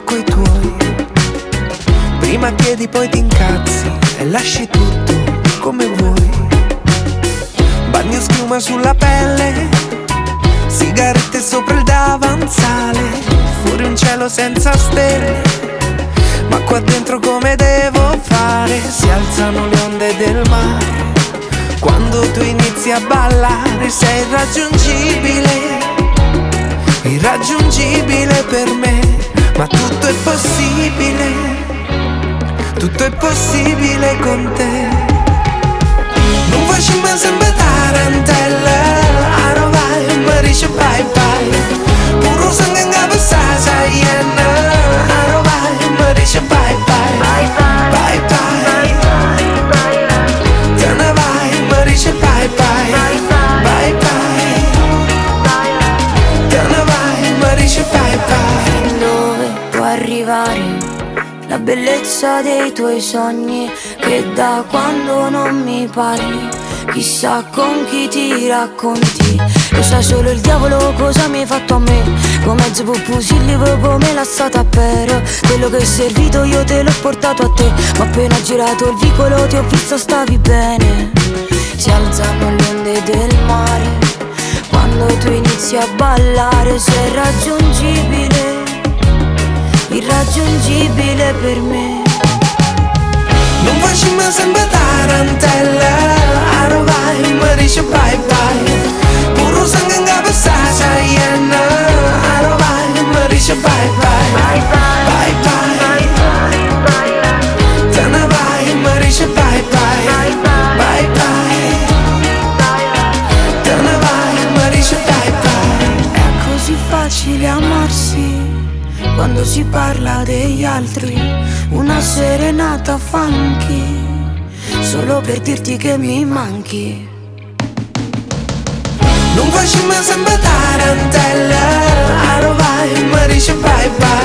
coi tuoi. Prima chiedi poi ti incazzi e lasci tutto come vuoi. Bagno schiuma sulla pelle, sigarette sopra il davanzale, fuori un cielo senza stelle, ma qua dentro come devo fare? Si alzano le onde del mare quando tu inizi a ballare. Sei irraggiungibile, irraggiungibile per me, ma tutto è possibile, tutto è possibile con te. Non faccio mai sempre tarantella, ora vai, mi dice bye bye. Puro sangue in capo sta saiena, ora vai, mi dice bye bye. Bye bye, bye bye. Te ne vai, mi dice bye bye. Bye bye. Te ne vai, mi dice bye bye. Fin dove può arrivare la bellezza dei tuoi sogni, che da quando non mi parli chissà con chi ti racconti. Lo sa solo il diavolo cosa mi hai fatto a me, con mezzo puppusilli proprio me l'ha stata per. Quello che è servito io te l'ho portato a te, ma appena girato il vicolo ti ho visto stavi bene. Si alzano le onde del mare quando tu inizi a ballare. Sei irraggiungibile, irraggiungibile per me. Non faccio mai sempre tarantella, ora vai, mi dice bye bye. Puro sangue in capo sta saiena, ora vai, mi dice bye bye. Bye bye. Te ne vai, mi dice bye bye. Bye bye. Te ne vai, mi dice bye bye. È così facile amarsi quando si parla degli altri. Una serenata funky solo per dirti che mi manchi. Non faccio mai sempre tarantella, ora vai, mi dice bye bye.